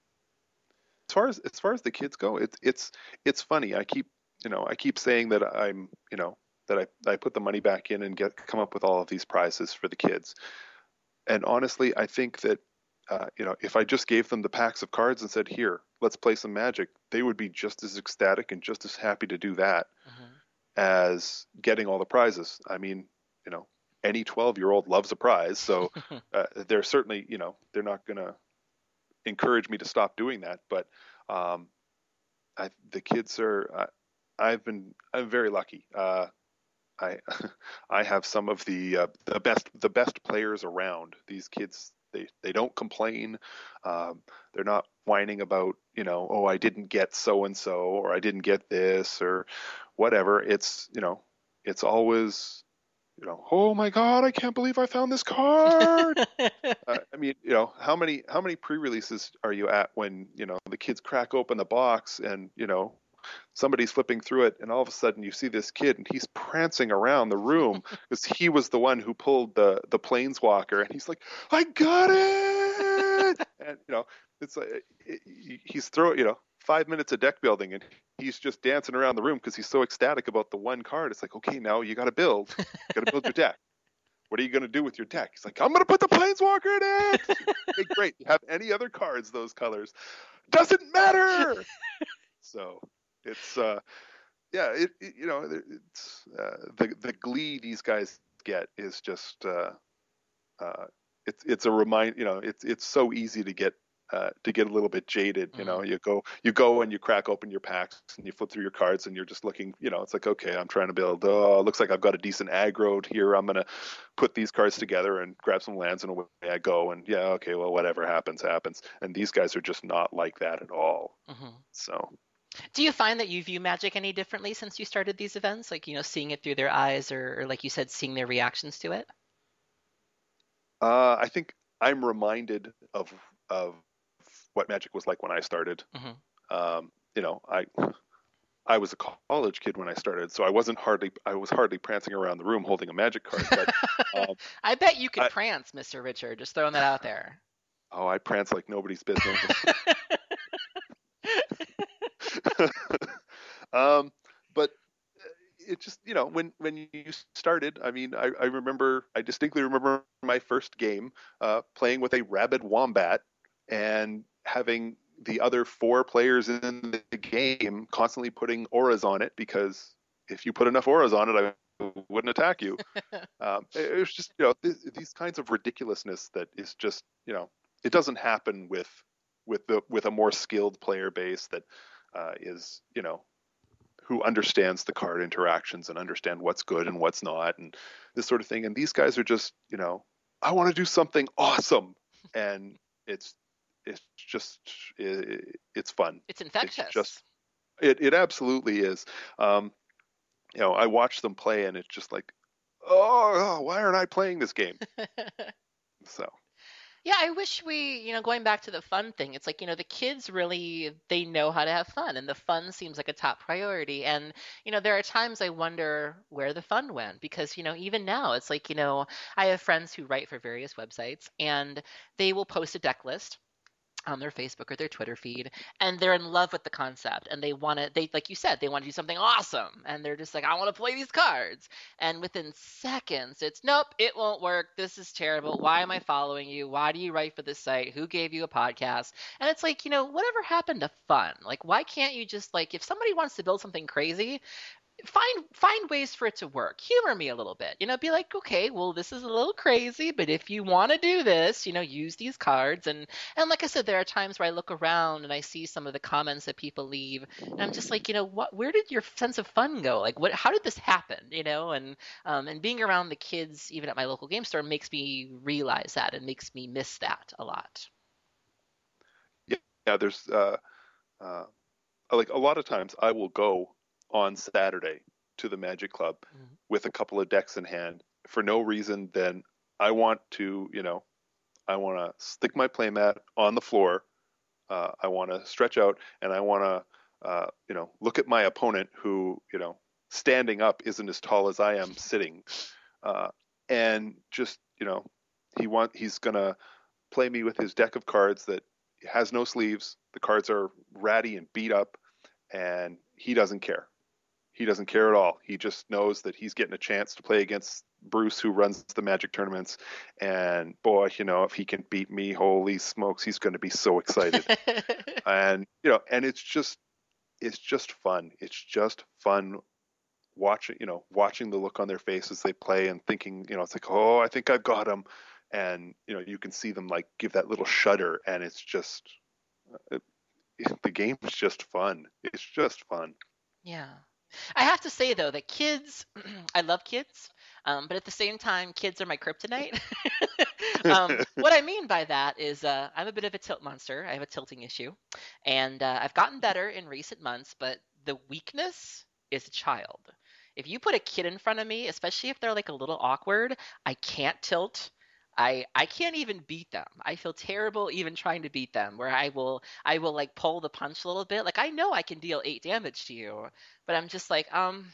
as far as as far as the kids go, it's it's it's funny. I keep you know I keep saying that I'm you know that I I put the money back in and get come up with all of these prizes for the kids. And honestly, I think that uh, you know if I just gave them the packs of cards and said, "Here, let's play some Magic," they would be just as ecstatic and just as happy to do that hmm as getting all the prizes. I mean, you know, any twelve year old loves a prize, so uh, they're certainly you know they're not going to encourage me to stop doing that. But um, I, the kids are. Uh, I've been. I'm very lucky. Uh, I I have some of the uh, the best the best players around. These kids they they don't complain. Um, they're not whining about you know oh I didn't get so and so or I didn't get this or whatever. It's you know it's always you know oh my god I can't believe I found this card. Uh, I mean, you know, how many how many pre-releases are you at when you know the kids crack open the box and you know somebody's flipping through it, and all of a sudden you see this kid, and he's prancing around the room because he was the one who pulled the the planeswalker, and he's like, "I got it!" And you know, it's like it, he's throwing, you know, five minutes of deck building, and he's just dancing around the room because he's so ecstatic about the one card. It's like, okay, now you got to build, you got to build your deck. What are you going to do with your deck? He's like, I'm going to put the planeswalker in it. Okay, great. You have any other cards those colors? Doesn't matter. So it's uh, yeah, it, it you know it's uh, the the glee these guys get is just uh, uh, it's it's a remind you know it's it's so easy to get uh, to get a little bit jaded. You know, Mm-hmm. you go you go and you crack open your packs and you flip through your cards and you're just looking. You know, it's like, okay, I'm trying to build. Oh, looks like I've got a decent aggro here. I'm gonna put these cards together and grab some lands and away I go. And yeah, okay, well, whatever happens happens. And these guys are just not like that at all. Mm-hmm. So Do you find that you view Magic any differently since you started these events? Like, you know, seeing it through their eyes or, or like you said, seeing their reactions to it? uh, I think I'm reminded of of what Magic was like when I started. Mm-hmm. Um, you know, I I was a college kid when I started, so I wasn't hardly I was hardly prancing around the room holding a Magic card. But um, I bet you could I prance, mister Richard. Just throwing that out there. oh I prance like nobody's business. um, but it just you know when when you started, I mean, I, I remember I distinctly remember my first game uh, playing with a rabid wombat and having the other four players in the game constantly putting auras on it because if you put enough auras on it, I wouldn't attack you. Um, it, it was just you know th- these kinds of ridiculousness that is just you know it doesn't happen with with the with a more skilled player base that uh, is you know who understands the card interactions and understand what's good and what's not and this sort of thing. And these guys are just, you know, I want to do something awesome, and it's it's just it, it's fun. It's It's just infectious. it it absolutely is. Um, you know, I watch them play, and it's just like, oh, oh, why aren't I playing this game? So Yeah, I wish we, you know, going back to the fun thing, it's like, you know, the kids really, they know how to have fun, and the fun seems like a top priority. And, you know, there are times I wonder where the fun went because, you know, even now, it's like, you know, I have friends who write for various websites and they will post a deck list on their Facebook or their Twitter feed, and they're in love with the concept, and they want to, they like you said, they want to do something awesome, and they're just like, I want to play these cards, and within seconds, it's nope, it won't work. This is terrible. Why am I following you? Why do you write for this site? Who gave you a podcast? And it's like, you know, whatever happened to fun? Like, why can't you just like, if somebody wants to build something crazy, find find ways for it to work. Humor me a little bit. You know, be like, okay, well, this is a little crazy, but if you want to do this, you know, use these cards. And and like I said, there are times where I look around and I see some of the comments that people leave, and I'm just like, you know, what? Where did your sense of fun go? Like, what? How did this happen? You know, and um, and being around the kids, even at my local game store, makes me realize that and makes me miss that a lot. yeah, yeah there's uh, uh, like a lot of times I will go on Saturday to the Magic Club Mhm. with a couple of decks in hand for no reason than I want to, you know, I want to stick my playmat on the floor. Uh, I want to stretch out and I want to, uh, you know, look at my opponent who, you know, standing up isn't as tall as I am sitting, uh, and just, you know, he want he's gonna play me with his deck of cards that has no sleeves. The cards are ratty and beat up, and he doesn't care. He doesn't care at all. He just knows that he's getting a chance to play against Bruce, who runs the Magic tournaments. And boy, you know, if he can beat me, holy smokes, he's going to be so excited. And you know, and it's just, it's just fun. It's just fun watching, you know, watching the look on their face as they play and thinking, you know, it's like, oh, I think I've got him. And you know, you can see them like give that little shudder, and it's just, it, the game's just fun. It's just fun. Yeah. I have to say though that kids, I love kids, um, but at the same time, kids are my kryptonite. um, what I mean by that is uh, I'm a bit of a tilt monster. I have a tilting issue, and uh, I've gotten better in recent months. But the weakness is a child. If you put a kid in front of me, especially if they're like a little awkward, I can't tilt. I I can't even beat them. I feel terrible even trying to beat them. Where I will I will like pull the punch a little bit. Like I know I can deal eight damage to you, but I'm just like, um,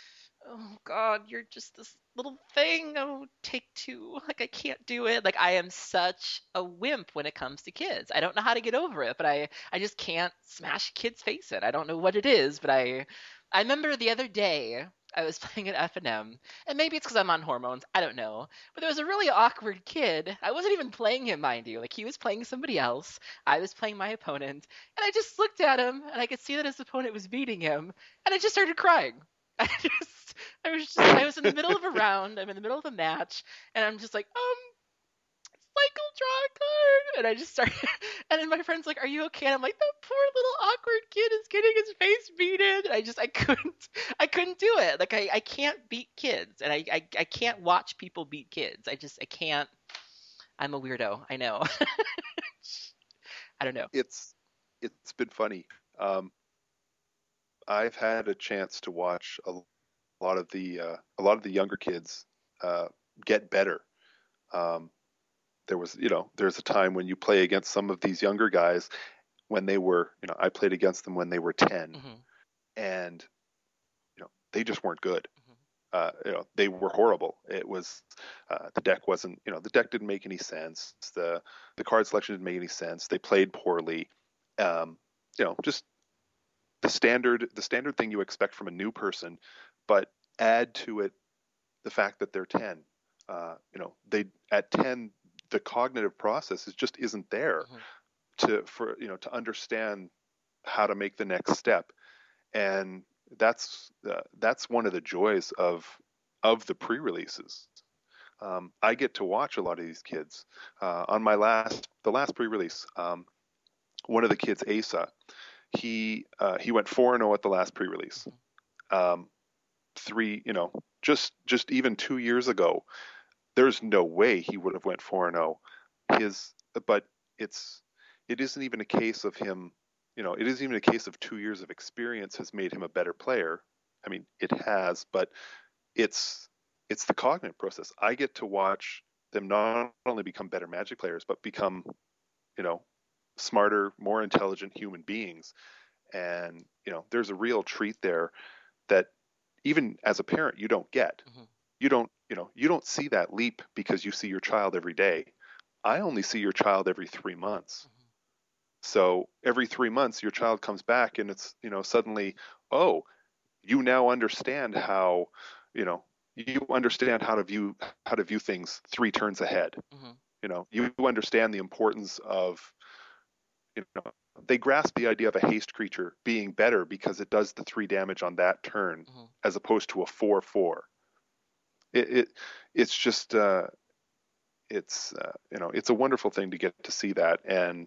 oh God, you're just this little thing. Oh, take two. Like I can't do it. Like I am such a wimp when it comes to kids. I don't know how to get over it, but I I just can't smash a kid's face in. I don't know what it is, but I I remember the other day I was playing at F and M, and maybe it's because I'm on hormones. I don't know. But there was a really awkward kid. I wasn't even playing him, mind you. Like he was playing somebody else. I was playing my opponent, and I just looked at him, and I could see that his opponent was beating him, and I just started crying. I just, I was just, I was in the middle of a round. I'm in the middle of a match, and I'm just like, um, Michael, draw a card. And I just started, and then my friend's like, "Are you okay?" And I'm like, "The poor little awkward kid is getting his face beaten." And I just, I couldn't, I couldn't do it. Like I, I can't beat kids, and I, I, I can't watch people beat kids. I just, I can't. I'm a weirdo. I know. I don't know. It's it's been funny. Um, I've had a chance to watch a lot of the uh, a lot of the younger kids uh, get better. Um, there was, you know, there's a time when you play against some of these younger guys when they were, you know, I played against them when they were ten, Mm-hmm. and you know, they just weren't good. Mm-hmm. Uh, you know, they were horrible. It was uh, the deck wasn't, you know, the deck didn't make any sense. The the card selection didn't make any sense. They played poorly. Um, you know, just the standard the standard thing you expect from a new person, but add to it the fact that they're ten. Uh, you know, they at ten the cognitive process is just isn't there Mm-hmm. to for you know to understand how to make the next step, and that's uh, that's one of the joys of of the pre-releases. Um, I get to watch a lot of these kids. Uh, on my last the last pre-release, um, one of the kids, Asa, he uh, he went four and zero at the last pre-release. Um, three, you know, just just even two years ago, there's no way he would have went four and zero. His, but it's it isn't even a case of him. You know, it isn't even a case of two years of experience has made him a better player. I mean, it has, but it's it's the cognitive process. I get to watch them not only become better Magic players, but become, you know, smarter, more intelligent human beings. And you know, there's a real treat there that even as a parent you don't get. Mm-hmm. You don't, you know, you don't see that leap because you see your child every day. I only see your child every three months. Mm-hmm. So every three months, your child comes back, and it's, you know, suddenly, oh, you now understand how, you know, you understand how to view how to view things three turns ahead. Mm-hmm. You know, you understand the importance of, you know, they grasp the idea of a haste creature being better because it does the three damage on that turn Mm-hmm. as opposed to a four four. It, it it's just uh, it's uh, you know, it's a wonderful thing to get to see that. And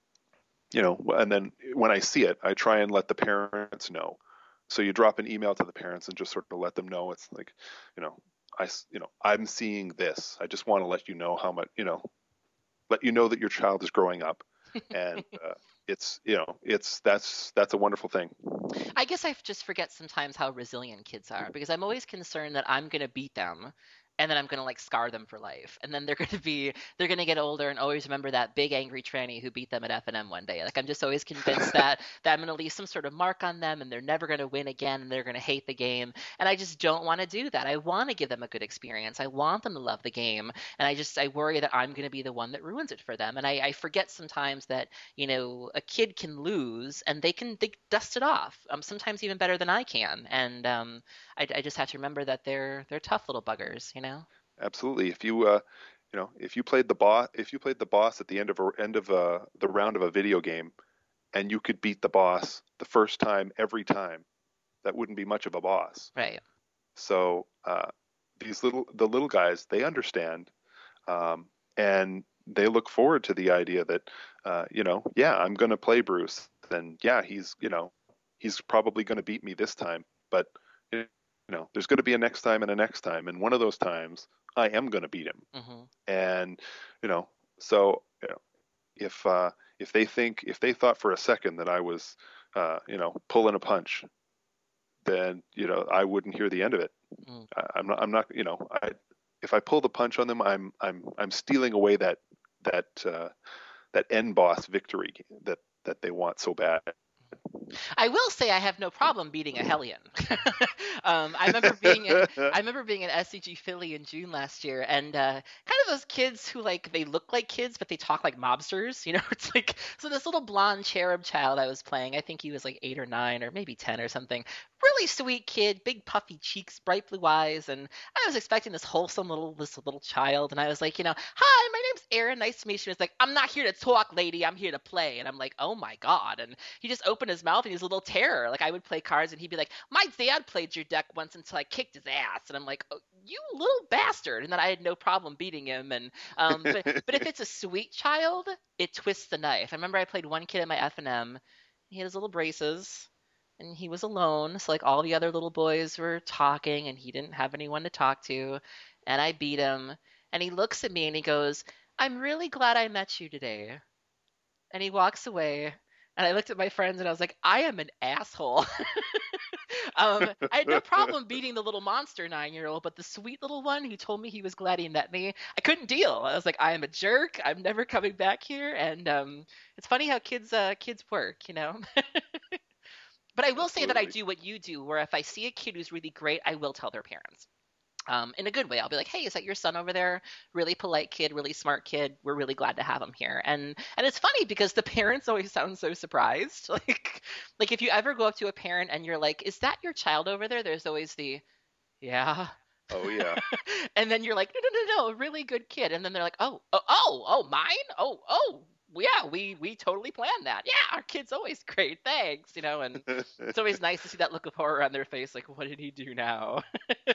you know, and then when I see it, I try and let the parents know. So you drop an email to the parents and just sort of let them know. It's like, you know, I, you know, I'm seeing this. I just want to let you know how much, you know, let you know that your child is growing up, and uh, it's, you know, it's that's that's a wonderful thing. I guess I just forget sometimes how resilient kids are because I'm always concerned that I'm going to beat them and then I'm going to like scar them for life. And then they're going to be they're going to get older and always remember that big angry tranny who beat them at F and M one day. Like I'm just always convinced that that I'm going to leave some sort of mark on them and they're never going to win again and they're going to hate the game. And I just don't want to do that. I want to give them a good experience. I want them to love the game. And I just I worry that I'm going to be the one that ruins it for them. And I, I forget sometimes that you know, a kid can lose and they can they dust it off. Um, sometimes even better than I can. And um, I, I just have to remember that they're they're tough little buggers, you know. Absolutely. If you, uh, you know, if you played the boss, if you played the boss at the end of a, end of a, the round of a video game, and you could beat the boss the first time every time, that wouldn't be much of a boss. Right. So uh, these little the little guys, they understand, um, and they look forward to the idea that uh, you know, yeah, I'm going to play Bruce, and yeah, he's you know, he's probably going to beat me this time, but you know, there's going to be a next time and a next time, and one of those times I am going to beat him, Mm-hmm. and you know, so you know, if uh, if they think if they thought for a second that I was uh, you know, pulling a punch, then you know I wouldn't hear the end of it. Mm. I, I'm not. I'm not. You know, I, if I pull the punch on them, I'm I'm I'm stealing away that that uh, that end boss victory that that they want so bad. I will say I have no problem beating a Hellion. um, I remember being in I remember being in S C G Philly in June last year, and uh, kind of those kids who like they look like kids but they talk like mobsters. You know, it's like so this little blonde cherub child I was playing. I think he was like eight or nine or maybe ten or something. Really sweet kid, big puffy cheeks, bright blue eyes, and I was expecting this wholesome little this little child, and I was like, you know, hi, my name's Aaron. Nice to meet you. It's like I'm not here to talk, lady. I'm here to play, and I'm like, oh my god, and he just opened his mouth and he's a little terror. Like I would play cards and he'd be like, "My dad played your deck once until I kicked his ass," and I'm like, "Oh, you little bastard!" And then I had no problem beating him. And um, but but if it's a sweet child, it twists the knife. I remember I played one kid at my F and M. He had his little braces. And he was alone, so like all the other little boys were talking, and he didn't have anyone to talk to. And I beat him, and he looks at me and he goes, "I'm really glad I met you today." And he walks away. And I looked at my friends and I was like, I am an asshole. um, I had no problem beating the little monster nine year old, but the sweet little one who told me he was glad he met me, I couldn't deal. I was like, I am a jerk. I'm never coming back here. And um, it's funny how kids uh, kids work, you know? But I will say that I Absolutely. do what you do, where if I see a kid who's really great, I will tell their parents. Um, in a good way. I'll be like, "Hey, is that your son over there? Really polite kid, really smart kid. We're really glad to have him here." And and it's funny because the parents always sound so surprised. Like like if you ever go up to a parent and you're like, "Is that your child over there?" There's always the, "Yeah." Oh yeah. And then you're like, "No, no, no, no, really good kid." And then they're like, "Oh, oh, oh, oh, mine? Oh, oh, yeah, we we totally planned that. Yeah, our kid's always great. Thanks." You know, and it's always nice to see that look of horror on their face, like, "What did he do now?"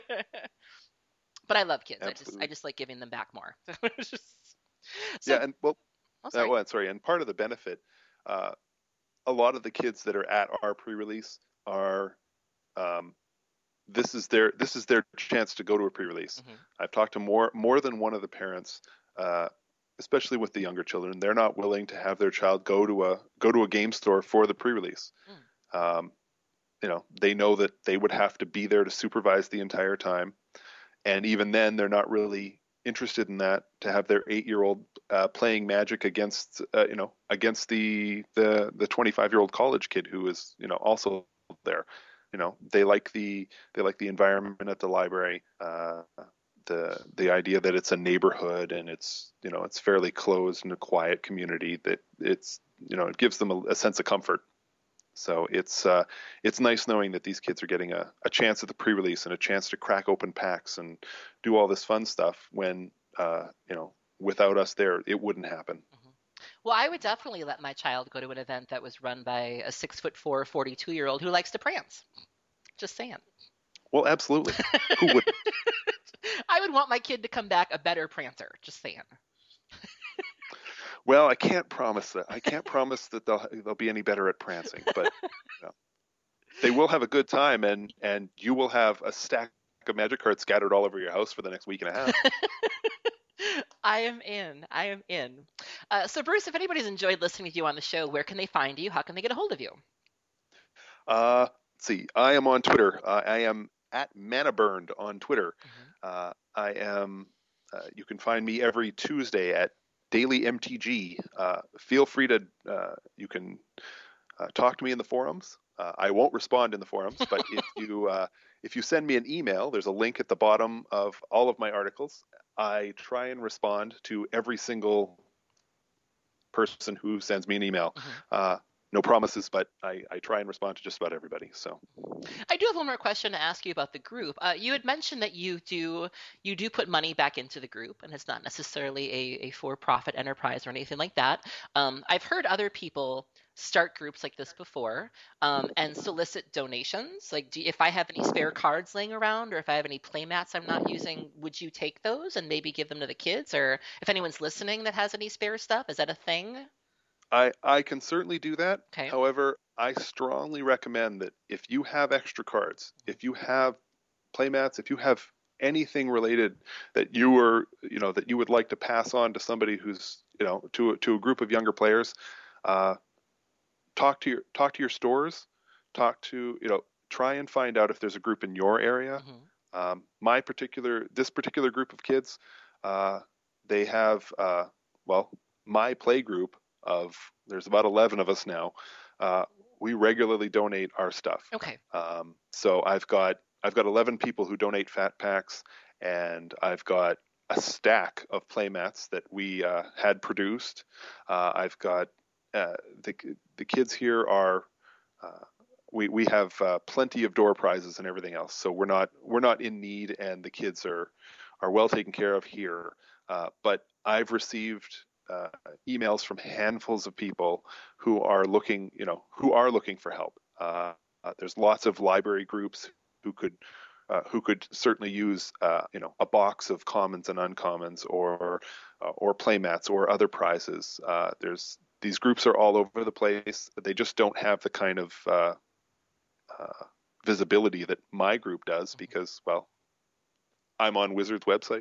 But I love kids. I just I Absolutely. just like giving them back more. Just, Yeah, so, and well, oh uh, sorry. well, sorry, and part of the benefit, uh, a lot of the kids that are at our pre-release are um, this is their this is their chance to go to a pre-release. Hmm. I've talked to more more than one of the parents, uh, especially with the younger children. They're not willing to have their child go to a go to a game store for the pre-release. Mm. Um, you know, they know that they would have to be there to supervise the entire time, and even then, they're not really interested in that to have their eight-year-old uh, playing Magic against uh, you know against the the the twenty-five-year-old college kid who is you know also there. You know, they like the they like the environment at the library, uh, the the idea that it's a neighborhood and it's you know it's fairly closed and a quiet community that it's you know it gives them a, a sense of comfort. So it's uh, it's nice knowing that these kids are getting a, a chance at the pre-release and a chance to crack open packs and do all this fun stuff when uh, you know without us there it wouldn't happen. Hmm. Well, I would definitely let my child go to an event that was run by a six foot four, forty-two year old who likes to prance. Just saying. Well, absolutely. Who wouldn't? I would want my kid to come back a better prancer. Just saying. Well, I can't promise that. I can't promise that they'll they'll be any better at prancing, but you know, they will have a good time, and and you will have a stack of magic cards scattered all over your house for the next week and a half. I am in. I am in. Uh, so, Bruce, if anybody's enjoyed listening to you on the show, where can they find you? How can they get a hold of you? Uh, let's see. I am on Twitter. Uh, I am at Manaburned on Twitter. Hmm. Uh, I am. Uh, you can find me every Tuesday at Daily M T G. Uh, feel free to. Uh, you can uh, talk to me in the forums. Uh, I won't respond in the forums, but if you uh, if you send me an email, there's a link at the bottom of all of my articles. I try and respond to every single person who sends me an email. Hmm. Uh, no promises, but I, I try and respond to just about everybody. So I do have one more question to ask you about the group. Uh, you had mentioned that you do you do put money back into the group, and it's not necessarily a, a for-profit enterprise or anything like that. Um, I've heard other people start groups like this before um, and solicit donations. Like, do, if I have any spare cards laying around, or if I have any play mats I'm not using, would you take those and maybe give them to the kids? Or if anyone's listening that has any spare stuff, is that a thing? I, I can certainly do that. Okay. However, I strongly recommend that if you have extra cards, if you have playmats, if you have anything related that you were, you know, that you would like to pass on to somebody who's, you know, to to a group of younger players, uh, talk to your talk to your stores, talk to, you know, try and find out if there's a group in your area. Hmm. Um, my particular this particular group of kids, uh, they have uh, well, my play group of there's about eleven of us now. Uh, we regularly donate our stuff. Okay. Um, so I've got I've got eleven people who donate fat packs, and I've got a stack of playmats that we uh, had produced. Uh, I've got uh, the the kids here are. Uh, we we have uh, plenty of door prizes and everything else, so we're not we're not in need, and the kids are are well taken care of here. Uh, but I've received uh, emails from handfuls of people who are looking, you know, who are looking for help. Uh, uh, there's lots of library groups who could uh, who could certainly use, uh, you know, a box of commons and uncommons, or uh, or playmats or other prizes. Uh, there's these groups are all over the place. They just don't have the kind of uh, uh, visibility that my group does because, well, I'm on Wizard's website.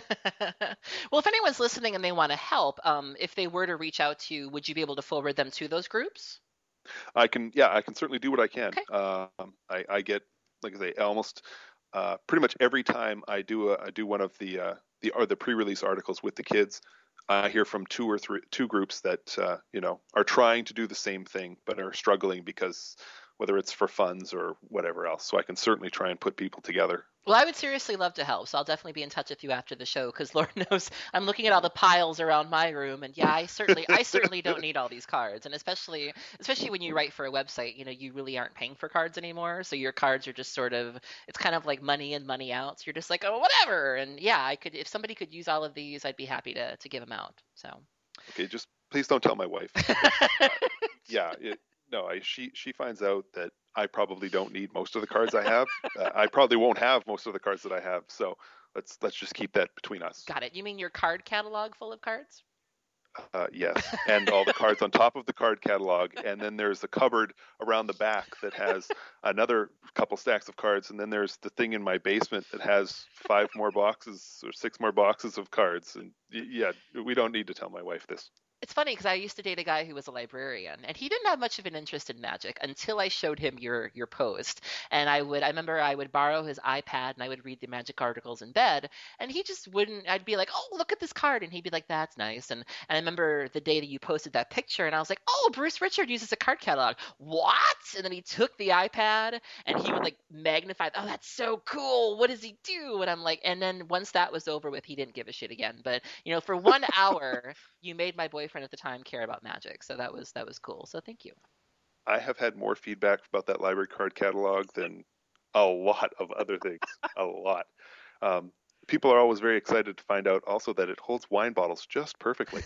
Well, if anyone's listening and they want to help, um, if they were to reach out to you, would you be able to forward them to those groups? I can, yeah, I can certainly do what I can. Okay. Um, I, I get, like I say, almost uh, pretty much every time I do a, I do one of the uh, the or the pre-release articles with the kids, I hear from two or three two groups that uh, you know are trying to do the same thing but are struggling because whether it's for funds or whatever else. So I can certainly try and put people together. Well, I would seriously love to help, so I'll definitely be in touch with you after the show because Lord knows I'm looking at all the piles around my room, and yeah, I certainly, I certainly don't need all these cards, and especially, especially when you write for a website, you know, you really aren't paying for cards anymore, so your cards are just sort of, it's kind of like money in, money out. So you're just like, oh, whatever, and yeah, I could, if somebody could use all of these, I'd be happy to to give them out. So. Okay, just please don't tell my wife. uh, yeah, it, no, I, she she finds out that I probably don't need most of the cards I have. Uh, I probably won't have most of the cards that I have. So let's let's just keep that between us. Got it. You mean your card catalog full of cards? Uh, yes, and all the cards on top of the card catalog, and then there's a cupboard around the back that has another couple stacks of cards, and then there's the thing in my basement that has five more boxes or six more boxes of cards. And yeah, we don't need to tell my wife this. It's funny because I used to date a guy who was a librarian, and he didn't have much of an interest in magic until I showed him your your post. And I would, I remember I would borrow his iPad and I would read the magic articles in bed, and he just wouldn't. I'd be like, "Oh, look at this card," and he'd be like, "That's nice." And and I remember the day that you posted that picture, and I was like, "Oh, Bruce Richard uses a card catalog. What?" And then he took the iPad and he would like magnify. Oh, that's so cool. What does he do? And I'm like, and then once that was over with, he didn't give a shit again. But you know, for one hour, you made my boyfriend at the time care about magic, so that was that was cool. So thank you. I have had more feedback about that library card catalog than a lot of other things. A lot. Um, people are always very excited to find out also that it holds wine bottles just perfectly.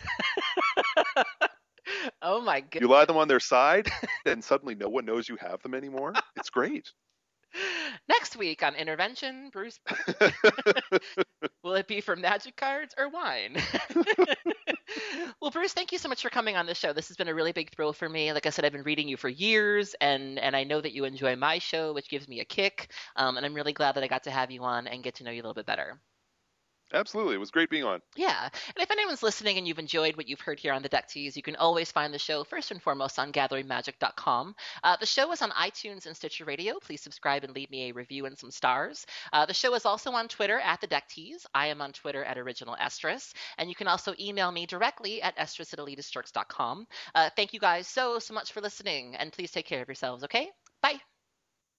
Oh my You goodness. lie them on their side, and suddenly no one knows you have them anymore. It's great. Next week on Intervention, Bruce, will it be for magic cards or wine? Well, Bruce, thank you so much for coming on the show. This has been a really big thrill for me. Like I said, I've been reading you for years, and and I know that you enjoy my show, which gives me a kick. Um, and I'm really glad that I got to have you on and get to know you a little bit better. Absolutely. It was great being on. Yeah. And if anyone's listening and you've enjoyed what you've heard here on the Deck Tease, you can always find the show first and foremost on gathering magic dot com. Uh, the show is on iTunes and Stitcher Radio. Please subscribe and leave me a review and some stars. Uh, the show is also on Twitter at the Deck Tease. I am on Twitter at Original Estrus. And you can also email me directly at estrus at elitist jerks dot com. Uh, thank you guys so, so much for listening. And please take care of yourselves, okay? Bye.